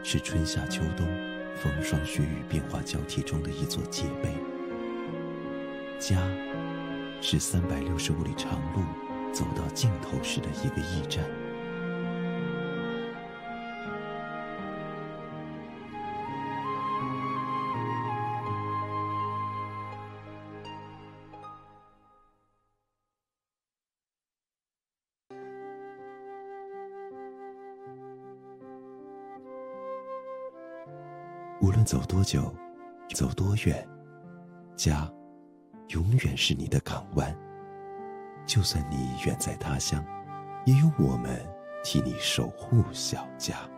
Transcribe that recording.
是春夏秋冬风霜雪雨变化交替中的一座界碑。家是365里长路走到尽头时的一个驿站。无论走多久，走多远，家永远是你的港湾。就算你远在他乡，也有我们替你守护小家。